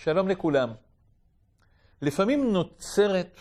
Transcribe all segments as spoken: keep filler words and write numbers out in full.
שלום לכולם. לפעמים נוצרת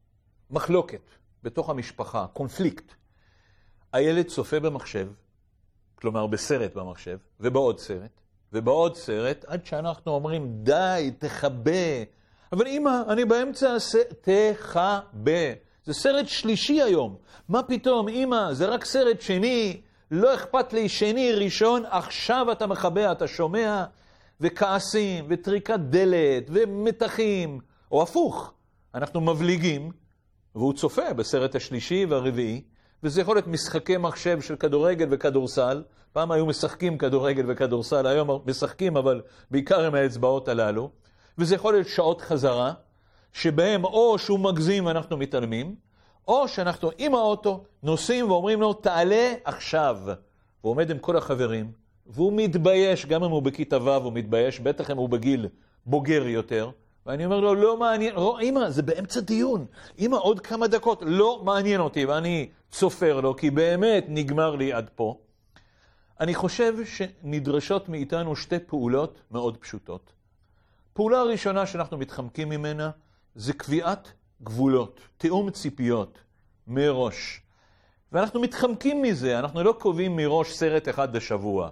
מחלוקת בתוך המשפחה, קונפליקט. הילד צופה במחשב, כלומר בסרט במחשב, ובעוד סרט, ובעוד סרט, עד שאנחנו אומרים, די, תחבא. אבל אמא, אני באמצע הסרט, תחבא. זה סרט שלישי היום. מה פתאום, אמא, זה רק סרט שני, לא אכפת לי שני, ראשון, עכשיו אתה מחבא, אתה שומע, וכעסים, וטריקת דלת, ומתחים, או הפוך. אנחנו מבליגים, והוא צופה בסרט השלישי והרביעי, וזה יכול להיות משחקי מחשב של כדורגל וכדורסל. פעם היו משחקים כדורגל וכדורסל, היום משחקים, אבל בעיקר עם האצבעות הללו. וזה יכול להיות שעות חזרה, שבהם או שהוא מגזים ואנחנו מתעלמים, או שאנחנו עם האוטו נוסעים ואומרים לו, תעלה עכשיו. הוא עומד עם כל החברים, והוא מתבייש, גם אם הוא בכיתה ו' הוא מתבייש, בטח אם הוא בגיל בוגר יותר. ואני אומר לו, לא מעניין, לא, אמא, זה באמצע דיון. אמא, עוד כמה דקות, לא מעניין אותי, ואני צופר לו, כי באמת נגמר לי עד פה. אני חושב שנדרשות מאיתנו שתי פעולות מאוד פשוטות. פעולה הראשונה שאנחנו מתחמקים ממנה, זה קביעת גבולות, תיאום ציפיות מראש. ואנחנו מתחמקים מזה, אנחנו לא קובעים מראש סרט אחד בשבוע,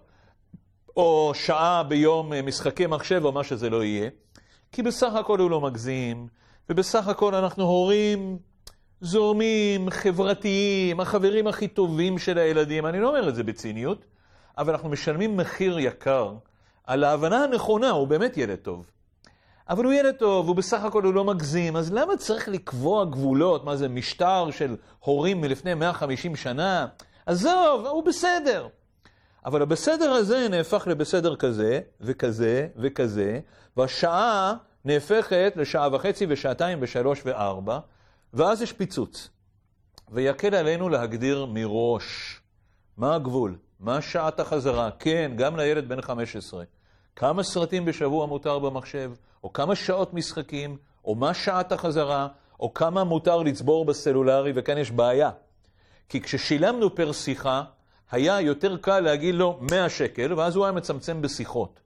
או שעה ביום משחקי מחשב או מה שזה לא יהיה, כי בסך הכל הוא לא מגזים, ובסך הכל אנחנו הורים זורמים, חברתיים, החברים הכי טובים של הילדים. אני לא אומר את זה בציניות, אבל אנחנו משלמים מחיר יקר על ההבנה הנכונה, הוא באמת ילד טוב. אבל הוא ילד טוב, ובסך הכל הוא לא מגזים, אז למה צריך לקבוע גבולות? מה זה, משטר של הורים מלפני מאה וחמישים שנה? עזוב, הוא בסדר. אבל הבסדר הזה נהפך לבסדר כזה, וכזה, וכזה, והשעה נהפכת לשעה וחצי, ושעתיים, ושלוש, וארבע, ואז יש פיצוץ. ויקל עלינו להגדיר מראש מה הגבול, מה שעת החזרה. כן, גם לילד בן חמש עשרה. כמה סרטים בשבוע מותר במחשב, או כמה שעות משחקים, או מה שעת החזרה, או כמה מותר לצבור בסלולרי, וכאן יש בעיה. כי כששילמנו פר שיחה, היה יותר קל להגיד לו מאה שקל, ואז הוא היה מצמצם בשיחות.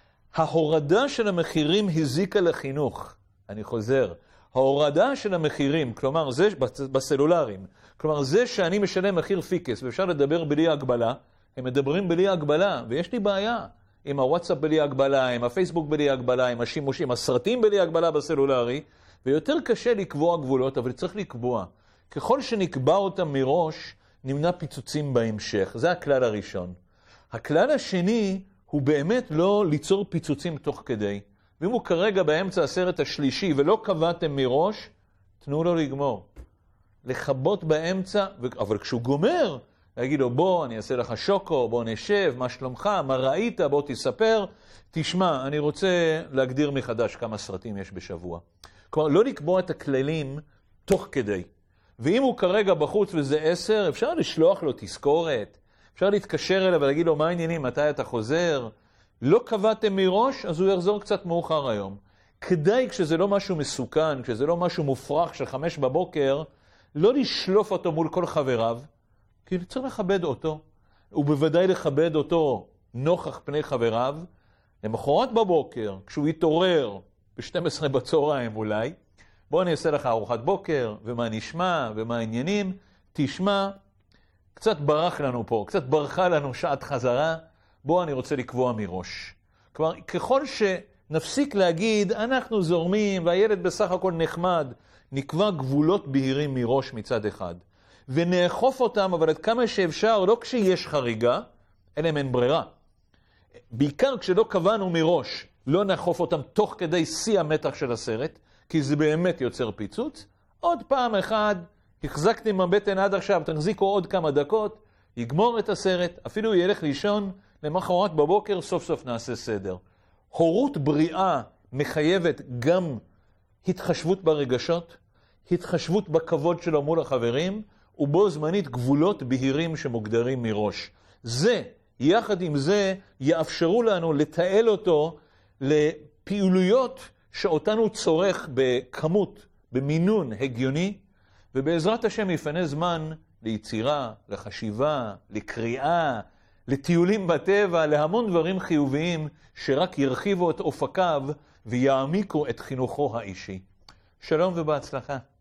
ההורדה של המחירים הזיקה לחינוך. אני חוזר. ההורדה של המחירים, כלומר זה בסלולרים, כלומר זה שאני משלם מחיר פיקס, ואפשר לדבר בלי הגבלה, הם מדברים בלי הגבלה, ויש לי בעיה. עם הוואטסאפ בלי הגבלה, עם הפייסבוק בלי הגבלה, עם השימושים, הסרטים בלי הגבלה בסלולרי, ויותר קשה לקבוע גבולות, אבל צריך לקבוע. ככל שנקבע אותם מראש, נמנע פיצוצים בהמשך. זה הכלל הראשון. הכלל השני הוא באמת לא ליצור פיצוצים תוך כדי. ואם הוא כרגע באמצע הסרט השלישי ולא קבעתם מראש, תנו לו לגמור. לחבות באמצע, אבל כשהוא גומר, להגיד לו, בוא, אני אעשה לך שוקו, בוא נשב, מה שלומך, מה ראית, בוא תספר. תשמע, אני רוצה להגדיר מחדש כמה סרטים יש בשבוע. כלומר, לא לקבוע את הכללים תוך כדי. ואם הוא כרגע בחוץ וזה עשר, אפשר לשלוח לו תזכורת, אפשר להתקשר אליו ולהגיד לו, מה העניינים, מתי אתה חוזר? לא קבעתם מראש, אז הוא יחזור קצת מאוחר היום. כדאי, כשזה לא משהו מסוכן, כשזה לא משהו מופרך של חמש בבוקר, לא לשלוף אותו מול כל חבריו, כי צריך לכבד אותו, ובוודאי לכבד אותו נוכח פני חבריו. למחרת בבוקר, כשהוא יתעורר ב-שתים עשרה בצהריים אולי, בוא אני אעשה לך ארוחת בוקר, ומה נשמע, ומה העניינים, תשמע, קצת ברח לנו פה, קצת ברחה לנו שעת חזרה, בוא אני רוצה לקבוע מראש. כלומר, ככל שנפסיק להגיד, אנחנו זורמים, והילד בסך הכל נחמד, נקבע גבולות בהירים מראש מצד אחד. ונאכוף אותם, אבל עד כמה שאפשר, לא כשיש חריגה, אלא אם אין ברירה. בעיקר כשלא קבענו מראש, לא נאכוף אותם תוך כדי שיא המתח של הסרט, כי זה באמת יוצר פיצוץ. עוד פעם אחד, החזקתם הבטן עד עכשיו, תחזיקו עוד כמה דקות, יגמור את הסרט, אפילו ילך לישון, למחרת בבוקר סוף סוף נעשה סדר. הורות בריאה מחייבת גם התחשבות ברגשות, התחשבות בכבוד שלו מול החברים, ובו זמנית גבולות בהירים שמוגדרים מראש. זה, יחד עם זה, יאפשרו לנו לתעל אותו לפעילויות שאותנו צורך בכמות, במינון הגיוני, ובעזרת השם יפנה זמן ליצירה, לחשיבה, לקריאה, לטיולים בטבע, להמון דברים חיוביים שרק ירחיבו את אופקיו ויעמיקו את חינוכו האישי. שלום ובהצלחה.